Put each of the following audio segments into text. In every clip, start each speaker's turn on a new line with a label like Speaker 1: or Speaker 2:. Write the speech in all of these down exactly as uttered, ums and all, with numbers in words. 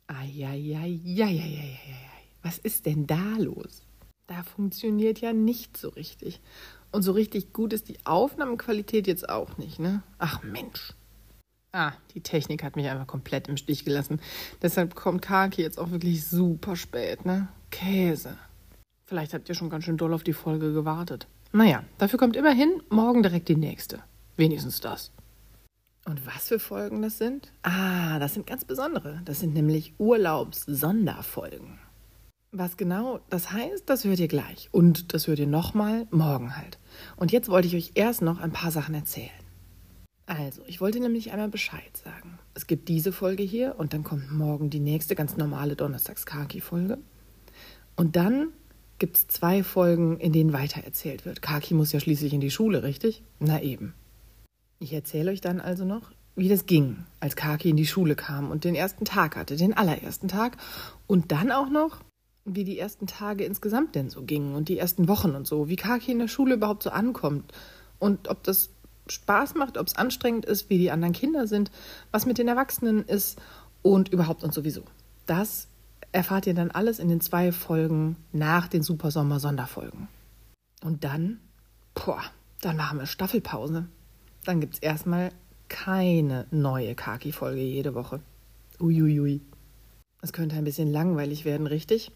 Speaker 1: Eieieiei, was ist denn da los? Da funktioniert ja nicht so richtig. Und so richtig gut ist die Aufnahmequalität jetzt auch nicht, ne? Ach Mensch. Ah, die Technik hat mich einfach komplett im Stich gelassen. Deshalb kommt Kaki jetzt auch wirklich super spät, ne? Käse. Vielleicht habt ihr schon ganz schön doll auf die Folge gewartet. Naja, dafür kommt immerhin morgen direkt die nächste. Wenigstens das. Und was für Folgen das sind? Ah, das sind ganz besondere. Das sind nämlich Urlaubs-Sonderfolgen. Was genau das heißt, das hört ihr gleich. Und das hört ihr nochmal morgen halt. Und jetzt wollte ich euch erst noch ein paar Sachen erzählen. Also, ich wollte nämlich einmal Bescheid sagen. Es gibt diese Folge hier und dann kommt morgen die nächste ganz normale Donnerstags-Kaki-Folge. Und dann gibt es zwei Folgen, in denen weitererzählt wird. Kaki muss ja schließlich in die Schule, richtig? Na eben. Ich erzähle euch dann also noch, wie das ging, als Kaki in die Schule kam und den ersten Tag hatte, den allerersten Tag. Und dann auch noch, wie die ersten Tage insgesamt denn so gingen und die ersten Wochen und so, wie Kaki in der Schule überhaupt so ankommt und ob das Spaß macht, ob es anstrengend ist, wie die anderen Kinder sind, was mit den Erwachsenen ist und überhaupt und sowieso. Das erfahrt ihr dann alles in den zwei Folgen nach den Super-Sommer-Sonderfolgen. Und dann, boah, dann machen wir Staffelpause. Dann gibt es erstmal keine neue Kaki-Folge jede Woche. Uiuiui. Es könnte ein bisschen langweilig werden, richtig?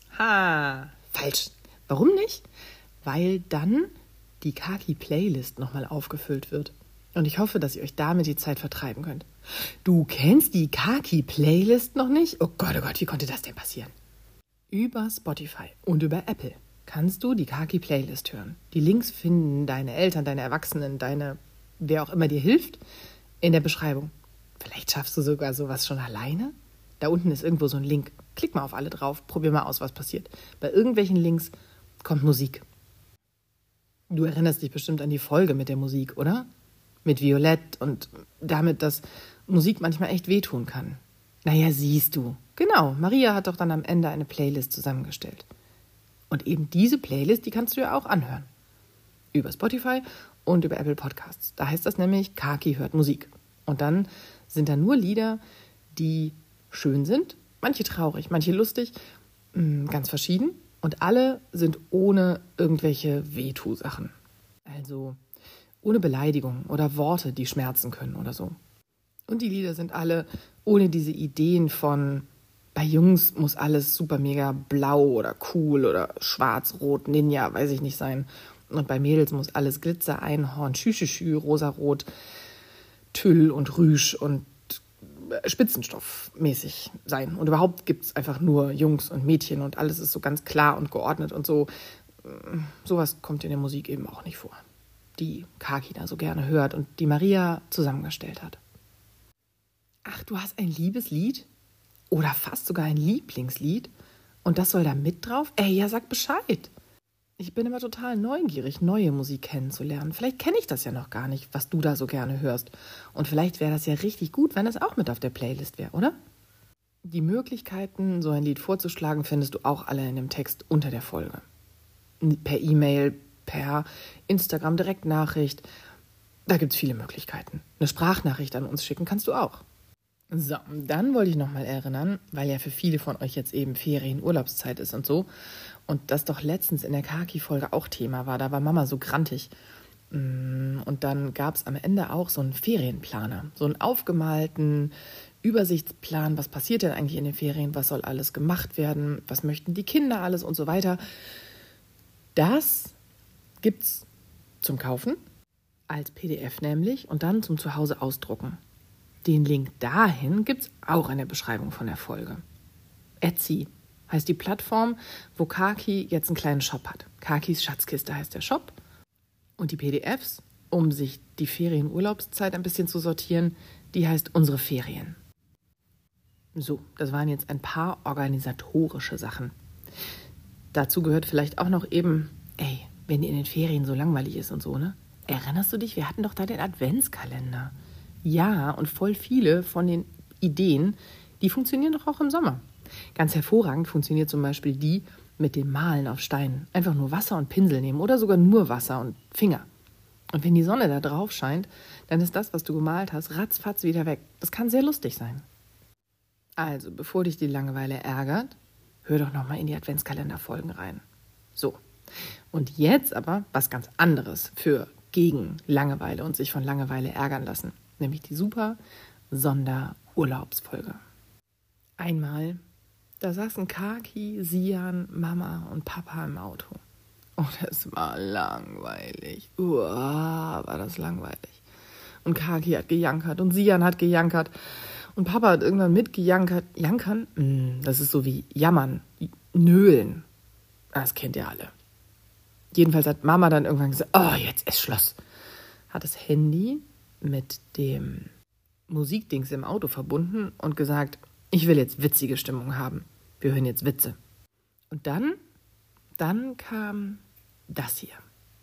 Speaker 1: Ha, falsch. Warum nicht? Weil dann die Kaki-Playlist nochmal aufgefüllt wird. Und ich hoffe, dass ihr euch damit die Zeit vertreiben könnt. Du kennst die Kaki-Playlist noch nicht? Oh Gott, oh Gott, wie konnte das denn passieren? Über Spotify und über Apple kannst du die Kaki-Playlist hören. Die Links finden deine Eltern, deine Erwachsenen, deine, wer auch immer dir hilft, in der Beschreibung. Vielleicht schaffst du sogar sowas schon alleine? Da unten ist irgendwo so ein Link. Klick mal auf alle drauf, probier mal aus, was passiert. Bei irgendwelchen Links kommt Musik. Du erinnerst dich bestimmt an die Folge mit der Musik, oder? Mit Violett und damit, dass Musik manchmal echt wehtun kann. Naja, siehst du. Genau, Maria hat doch dann am Ende eine Playlist zusammengestellt. Und eben diese Playlist, die kannst du ja auch anhören. Über Spotify und über Apple Podcasts. Da heißt das nämlich, Kaki hört Musik. Und dann sind da nur Lieder, die schön sind, manche traurig, manche lustig, ganz verschieden. Und alle sind ohne irgendwelche Wehtu-Sachen. Also ohne Beleidigung oder Worte, die schmerzen können oder so. Und die Lieder sind alle ohne diese Ideen von, bei Jungs muss alles super mega blau oder cool oder schwarz, rot, Ninja, weiß ich nicht sein. Und bei Mädels muss alles Glitzer, Einhorn, Schüschüschü, rosarot, Tüll und Rüsch und Spitzenstoffmäßig sein. Und überhaupt gibt es einfach nur Jungs und Mädchen und alles ist so ganz klar und geordnet und so. Sowas kommt in der Musik eben auch nicht vor, die Kaki da so gerne hört und die Maria zusammengestellt hat. Ach, du hast ein Liebeslied? Oder fast sogar ein Lieblingslied? Und das soll da mit drauf? Ey, ja, sag Bescheid. Ich bin immer total neugierig, neue Musik kennenzulernen. Vielleicht kenne ich das ja noch gar nicht, was du da so gerne hörst. Und vielleicht wäre das ja richtig gut, wenn das auch mit auf der Playlist wäre, oder? Die Möglichkeiten, so ein Lied vorzuschlagen, findest du auch alle in dem Text unter der Folge. Per E-Mail, per Instagram-Direktnachricht. Da gibt es viele Möglichkeiten. Eine Sprachnachricht an uns schicken kannst du auch. So, dann wollte ich nochmal erinnern, weil ja für viele von euch jetzt eben Ferien, Urlaubszeit ist und so. Und das doch letztens in der Kaki-Folge auch Thema war. Da war Mama so grantig. Und dann gab es am Ende auch so einen Ferienplaner. So einen aufgemalten Übersichtsplan. Was passiert denn eigentlich in den Ferien? Was soll alles gemacht werden? Was möchten die Kinder alles und so weiter? Das gibt's zum Kaufen. Als P D F nämlich. Und dann zum Zuhause ausdrucken. Den Link dahin gibt's auch in der Beschreibung von der Folge. Etsy heißt die Plattform, wo Kaki jetzt einen kleinen Shop hat. Kakis Schatzkiste heißt der Shop. Und die P D Fs, um sich die Ferien-Urlaubszeit ein bisschen zu sortieren, die heißt Unsere Ferien. So, das waren jetzt ein paar organisatorische Sachen. Dazu gehört vielleicht auch noch eben, ey, wenn dir in den Ferien so langweilig ist und so, ne? Erinnerst du dich, wir hatten doch da den Adventskalender. Ja, und voll viele von den Ideen, die funktionieren doch auch im Sommer. Ganz hervorragend funktioniert zum Beispiel die mit dem Malen auf Steinen. Einfach nur Wasser und Pinsel nehmen oder sogar nur Wasser und Finger. Und wenn die Sonne da drauf scheint, dann ist das, was du gemalt hast, ratzfatz wieder weg. Das kann sehr lustig sein. Also, bevor dich die Langeweile ärgert, hör doch nochmal in die Adventskalenderfolgen rein. So, und jetzt aber was ganz anderes für gegen Langeweile und sich von Langeweile ärgern lassen. Nämlich die super Sonderurlaubsfolge. Einmal, da saßen Kaki, Sian, Mama und Papa im Auto. Und es war langweilig. Uah, war das langweilig. Und Kaki hat gejankert und Sian hat gejankert. Und Papa hat irgendwann mitgejankert. Jankern? Mm, das ist so wie jammern, nölen. Das kennt ihr alle. Jedenfalls hat Mama dann irgendwann gesagt, oh, jetzt ist Schluss. Hat das Handy mit dem Musikdings im Auto verbunden und gesagt, ich will jetzt witzige Stimmung haben. Wir hören jetzt Witze. Und dann, dann kam das hier.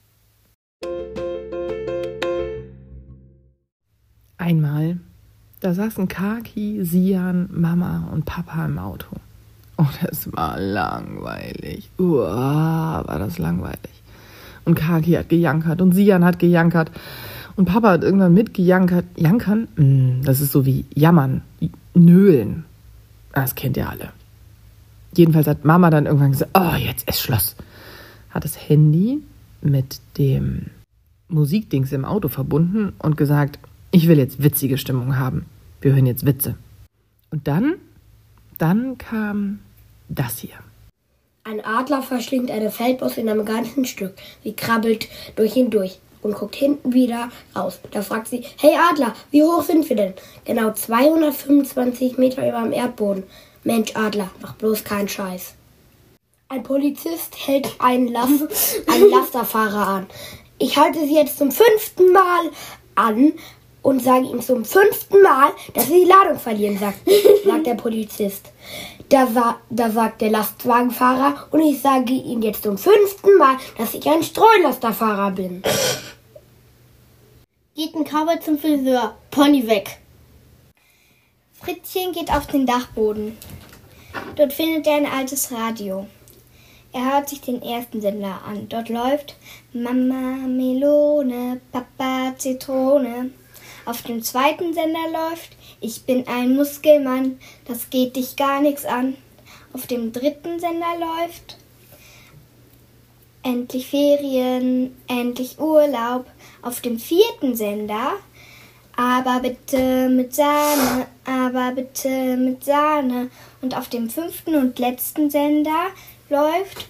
Speaker 1: Einmal, da saßen Kaki, Sian, Mama und Papa im Auto. Und es war langweilig. Uah, war das langweilig. Und Kaki hat gejankert und Sian hat gejankert. Und Papa hat irgendwann mitgejankert. Jankern? Mm, das ist so wie jammern, nölen. Das kennt ihr alle. Jedenfalls hat Mama dann irgendwann gesagt, oh, jetzt ist Schluss. Hat das Handy mit dem Musikdings im Auto verbunden und gesagt, ich will jetzt witzige Stimmung haben. Wir hören jetzt Witze. Und dann, dann kam das hier.
Speaker 2: Ein Adler verschlingt eine Feldmaus in einem ganzen Stück. Sie krabbelt durch ihn durch und guckt hinten wieder raus. Da fragt sie, hey Adler, wie hoch sind wir denn? Genau zweihundertfünfundzwanzig Meter über dem Erdboden. Mensch Adler, mach bloß keinen Scheiß. Ein Polizist hält einen, Last, einen Lasterfahrer an. Ich halte Sie jetzt zum fünften Mal an und sage Ihnen zum fünften Mal, dass Sie die Ladung verlieren, sagt, sagt der Polizist. Da, sa- da sagt der Lastwagenfahrer, und ich sage Ihnen jetzt zum fünften Mal, dass ich ein Streulasterfahrer bin.
Speaker 3: Geht ein Cowboy zum Friseur, Pony weg. Fritzchen geht auf den Dachboden. Dort findet er ein altes Radio. Er hört sich den ersten Sender an. Dort läuft Mama Melone, Papa Zitrone. Auf dem zweiten Sender läuft Ich bin ein Muskelmann, das geht dich gar nichts an. Auf dem dritten Sender läuft Endlich Ferien, endlich Urlaub. Auf dem vierten Sender Aber bitte mit Sahne, aber bitte mit Sahne. Und auf dem fünften und letzten Sender läuft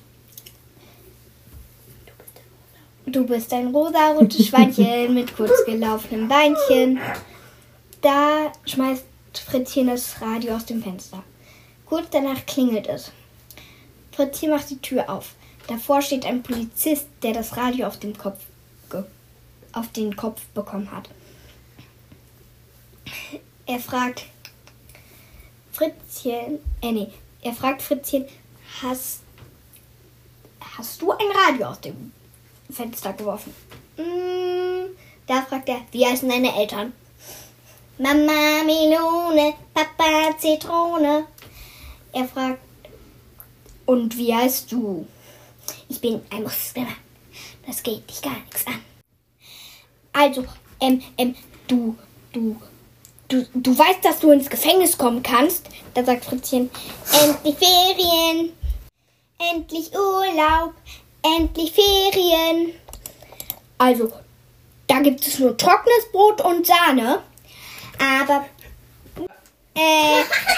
Speaker 3: Du bist ein rosarotes Schweinchen mit kurz gelaufenem Beinchen. Da schmeißt Fritzchen das Radio aus dem Fenster. Kurz danach klingelt es. Fritzchen macht die Tür auf. Davor steht ein Polizist, der das Radio auf den Kopf, ge- auf den Kopf bekommen hat. Er fragt Fritzchen, äh nee, er fragt Fritzchen, hast, hast du ein Radio aus dem Fenster geworfen? Mm, da fragt er, wie heißen deine Eltern? Mama Melone, Papa Zitrone. Er fragt, und wie heißt du? Ich bin ein Muskelmann. Das geht dich gar nichts an. Also, ähm, ähm, du, du, du, du weißt, dass du ins Gefängnis kommen kannst? Da sagt Fritzchen, endlich Ferien, endlich Urlaub, endlich Ferien. Also, da gibt es nur trockenes Brot und Sahne. Aber, äh,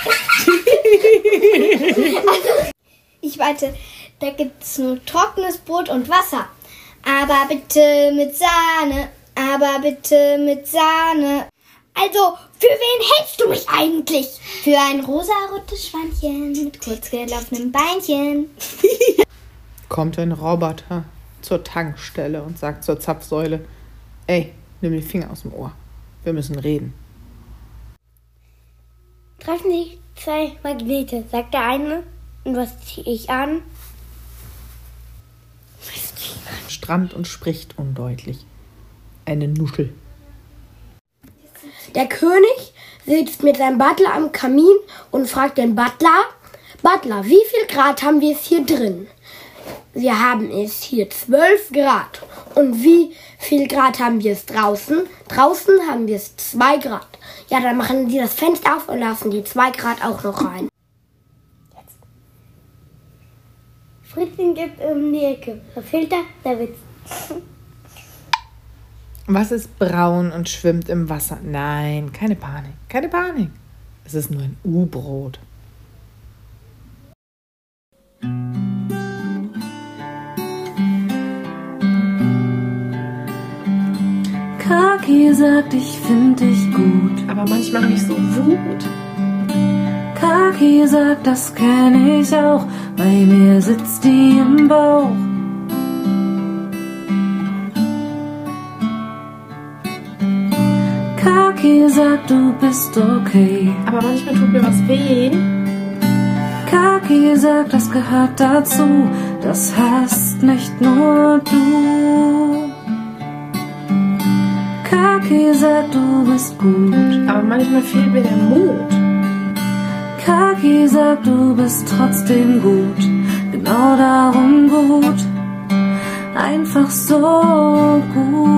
Speaker 3: also, ich warte, da gibt es nur trockenes Brot und Wasser. Aber bitte mit Sahne, aber bitte mit Sahne. Also, für wen hältst du mich eigentlich? Für ein rosarotes Schweinchen mit kurz gelaufenem Beinchen.
Speaker 1: Kommt ein Roboter zur Tankstelle und sagt zur Zapfsäule, ey, nimm die Finger aus dem Ohr. Wir müssen reden.
Speaker 2: Treffen sich zwei Magnete, sagt der eine. Und was ziehe ich an?
Speaker 1: Strand und spricht undeutlich. Eine Nuschel.
Speaker 2: Der König sitzt mit seinem Butler am Kamin und fragt den Butler, Butler, wie viel Grad haben wir es hier drin? wir haben es hier zwölf Grad. Und wie viel Grad haben wir es draußen? Draußen haben wir es zwei Grad. Ja, dann machen die das Fenster auf und lassen die zwei Grad auch noch rein.
Speaker 3: Jetzt. Fritzchen gibt um die Ecke. Der Filter, der Witz.
Speaker 1: Was ist braun und schwimmt im Wasser? Nein, keine Panik, keine Panik. Es ist nur ein U-Boot.
Speaker 4: Kaki sagt, ich find dich gut.
Speaker 1: Aber manchmal habe ich so Wut.
Speaker 4: Kaki sagt, das kenn ich auch. Bei mir sitzt die im Bauch. Kaki sagt, du bist okay.
Speaker 1: Aber manchmal tut mir was weh.
Speaker 4: Kaki sagt, das gehört dazu. Das hast nicht nur du. Kaki sagt, du bist gut.
Speaker 1: Aber manchmal fehlt mir der Mut.
Speaker 4: Kaki sagt, du bist trotzdem gut. Genau darum gut. Einfach so gut.